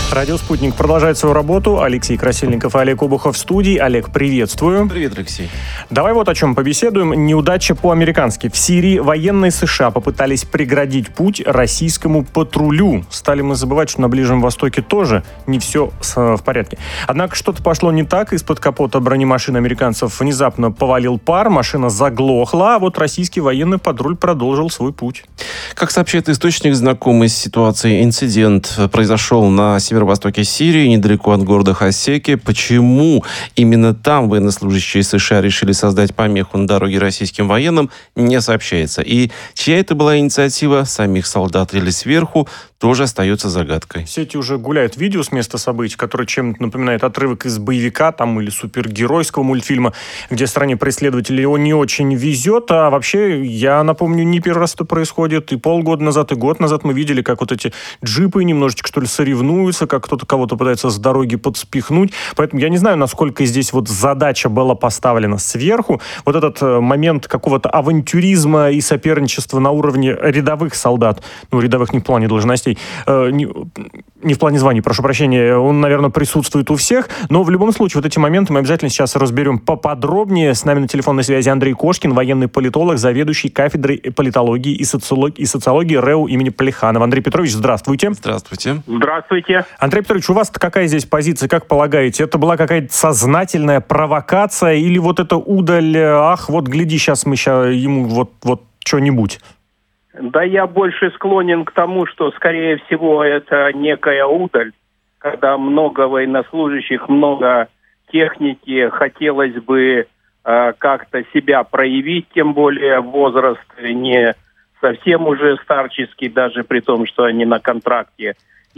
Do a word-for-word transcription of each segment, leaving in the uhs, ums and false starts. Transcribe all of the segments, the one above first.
Радио «Спутник» продолжает свою работу. Алексей Красильников и Олег Обухов в студии. Олег, приветствую. Привет, Алексей. Давай вот о чем побеседуем. Неудача по-американски. В Сирии военные США попытались преградить путь российскому патрулю. Стали мы забывать, что на Ближнем Востоке тоже не все в порядке. Однако что-то пошло не так. Из-под капота бронемашины американцев внезапно повалил пар, машина заглохла, а вот российский военный патруль продолжил свой путь. Как сообщает источник, знакомый с ситуацией, инцидент произошел на северо-востоке Сирии, недалеко от города Хасеки. Почему именно там военнослужащие США решили создать помеху на дороге российским военным, не сообщается. И чья это была инициатива, самих солдат или сверху, тоже остается загадкой. В сети уже гуляют видео с места событий, которые чем-то напоминают отрывок из боевика там, или супергеройского мультфильма, где стране преследователей его не очень везет. А вообще, я напомню, не первый раз это происходит. И полгода назад, и год назад мы видели, как вот эти джипы немножечко, что ли, соревнуются, как кто-то кого-то пытается с дороги подспихнуть. Поэтому я не знаю, насколько здесь вот задача была поставлена сверху. Вот этот момент какого-то авантюризма и соперничества на уровне рядовых солдат, ну, рядовых не в плане должностей, Не, не в плане званий, прошу прощения, он, наверное, присутствует у всех, но в любом случае вот эти моменты мы обязательно сейчас разберем поподробнее. С нами на телефонной связи Андрей Кошкин, военный политолог, заведующий кафедрой политологии и социологии, и социологии РЭУ имени Плеханова. Андрей Петрович, здравствуйте. Здравствуйте. Здравствуйте. Андрей Петрович, у вас какая здесь позиция, как полагаете? Это была какая-то сознательная провокация или вот это удаль, ах, вот гляди, сейчас мы сейчас ему вот, вот что-нибудь? Да я больше склонен к тому, что, скорее всего, это некая удаль, когда много военнослужащих, много техники, хотелось бы э, как-то себя проявить, тем более возраст не совсем уже старческий, даже при том, что они на контракте,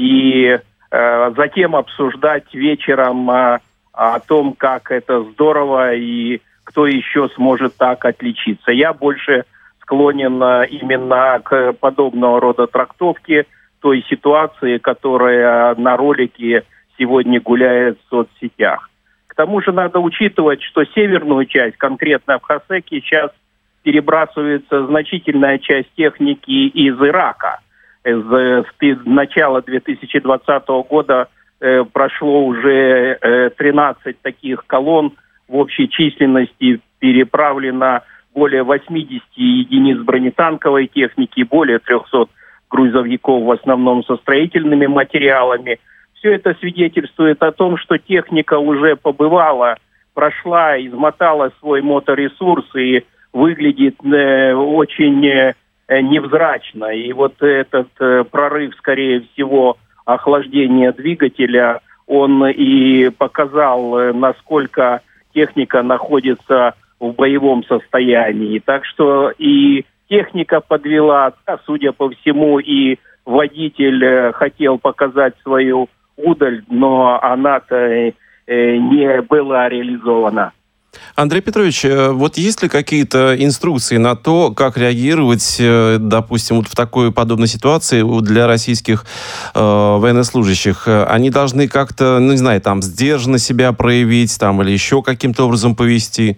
и э, затем обсуждать вечером э, о том, как это здорово и кто еще сможет так отличиться. Я больше склонен именно к подобного рода трактовке той ситуации, которая на ролике сегодня гуляет в соцсетях. К тому же надо учитывать, что северную часть, конкретно в Хасеке, сейчас перебрасывается значительная часть техники из Ирака. С начала две тысячи двадцатого года э, прошло уже э, тринадцать таких колонн, в общей численности переправлено более восьмидесяти единиц бронетанковой техники, более трехсот грузовиков, в основном со строительными материалами. Все это свидетельствует о том, что техника уже побывала, прошла, измотала свой моторесурс и выглядит э, очень э, невзрачно. И вот этот э, прорыв, скорее всего, охлаждения двигателя, он и показал, э, насколько техника находится в боевом состоянии. Так что и техника подвела, а, судя по всему, и водитель э, хотел показать свою удаль, но она-то э, не была реализована. Андрей Петрович, вот есть ли какие-то инструкции на то, как реагировать, допустим, вот в такой подобной ситуации для российских э, военнослужащих? Они должны как-то, ну, не знаю, там, сдержанно себя проявить, там, или еще каким-то образом повести?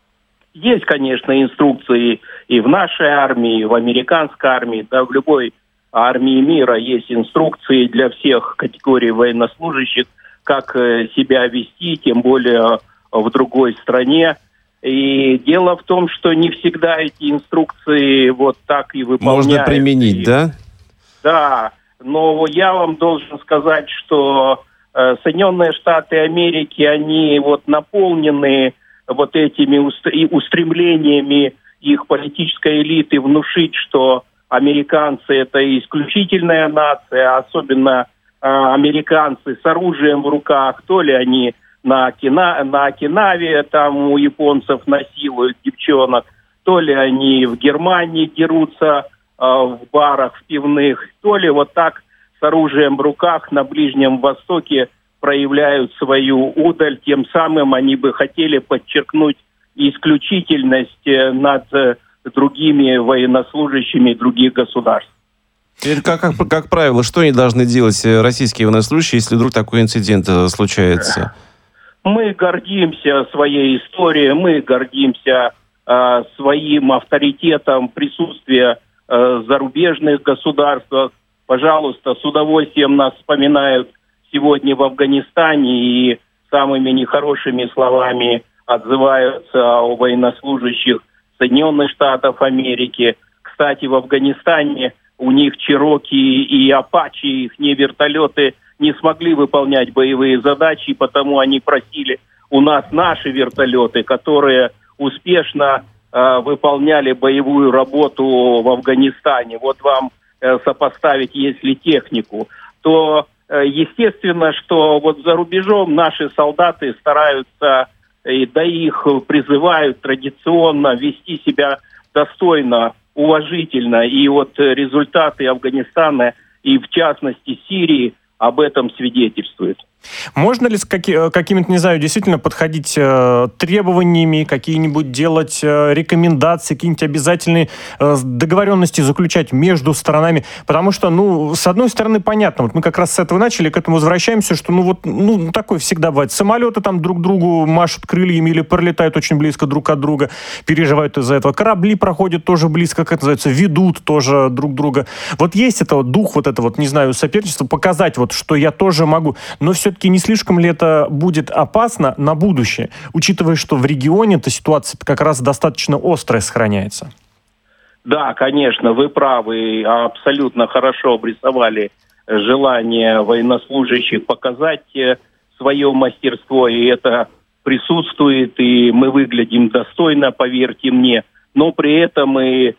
Есть, конечно, инструкции и в нашей армии, и в американской армии, да, в любой армии мира есть инструкции для всех категорий военнослужащих, как себя вести, тем более в другой стране. И дело в том, что не всегда эти инструкции вот так и выполняются. Можно применить, и, да? Да, но я вам должен сказать, что э, Соединенные Штаты Америки, они вот наполнены вот этими устремлениями их политической элиты внушить, что американцы — это исключительная нация, особенно э, американцы с оружием в руках, то ли они на, Окина... на Окинаве там у японцев насилуют девчонок, то ли они в Германии дерутся э, в барах, в пивных, то ли вот так с оружием в руках на Ближнем Востоке проявляют свою удаль, тем самым они бы хотели подчеркнуть исключительность над другими военнослужащими других государств. Это как, как, как правило, что они должны делать, российские военнослужащие, если вдруг такой инцидент случается? Мы гордимся своей историей, мы гордимся э, своим авторитетом присутствия э, в зарубежных государствах. Пожалуйста, с удовольствием нас вспоминают сегодня в Афганистане и самыми нехорошими словами отзываются о военнослужащих Соединенных Штатов Америки. Кстати, в Афганистане у них Чероки и Апачи, их не вертолеты, не смогли выполнять боевые задачи, и потому они просили у нас наши вертолеты, которые успешно э, выполняли боевую работу в Афганистане. Вот вам э, сопоставить, если технику, то э, естественно, что вот за рубежом наши солдаты стараются, и, да их призывают традиционно вести себя достойно, уважительно. И вот результаты Афганистана и, в частности, Сирии об этом свидетельствуют. Можно ли с каки- какими-то, не знаю, действительно подходить э, требованиями, какие-нибудь делать э, рекомендации, какие-нибудь обязательные э, договоренности заключать между сторонами? Потому что, ну, с одной стороны, понятно, вот мы как раз с этого начали, к этому возвращаемся, что, ну, вот, ну, такое всегда бывает. Самолеты там друг другу машут крыльями или пролетают очень близко друг от друга, переживают из-за этого. Корабли проходят тоже близко, как это называется, ведут тоже друг друга. Вот есть это вот дух, вот это вот, не знаю, соперничество, показать вот, что я тоже могу, но все все-таки не слишком ли это будет опасно на будущее, учитывая, что в регионе эта ситуация как раз достаточно острая сохраняется? Да, конечно, вы правы, абсолютно хорошо обрисовали желание военнослужащих показать свое мастерство, и это присутствует, и мы выглядим достойно, поверьте мне, но при этом и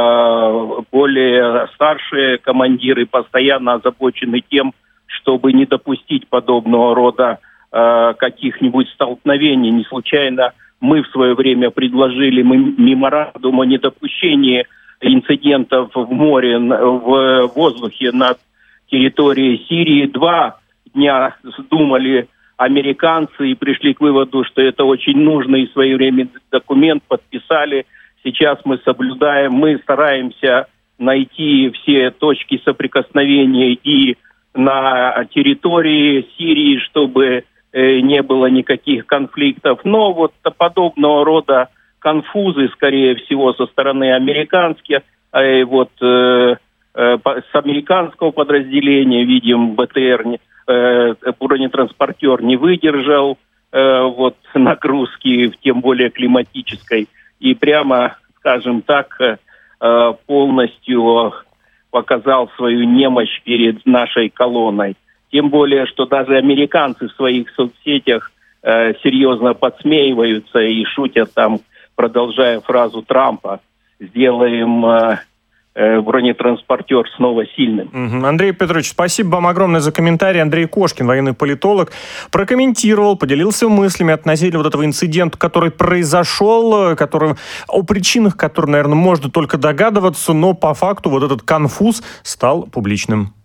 э, более старшие командиры постоянно озабочены тем, чтобы не допустить подобного рода э, каких-нибудь столкновений. Не случайно мы в свое время предложили меморандум о недопущении инцидентов в море, в воздухе над территорией Сирии. Два дня думали американцы и пришли к выводу, что это очень нужный своевременный документ, подписали. Сейчас мы соблюдаем, мы стараемся найти все точки соприкосновения и на территории Сирии, чтобы э, не было никаких конфликтов. Но вот подобного рода конфузы, скорее всего, со стороны американских, э, вот э, э, с американского подразделения, видим, БТР, э, бронетранспортер не выдержал э, вот нагрузки, тем более климатической, и прямо, скажем так, э, полностью показал свою немощь перед нашей колонной. Тем более, что даже американцы в своих соцсетях э, серьезно подсмеиваются и шутят там, продолжая фразу Трампа: «Сделаем э, э, бронетранспортер снова сильным». Угу. Андрей Петрович, спасибо вам огромное за комментарий. Андрей Кошкин, военный политолог, прокомментировал, поделился мыслями относительно вот этого инцидента, который произошел, который, о причинах, которые, наверное, можно только догадываться, но по факту вот этот конфуз стал публичным.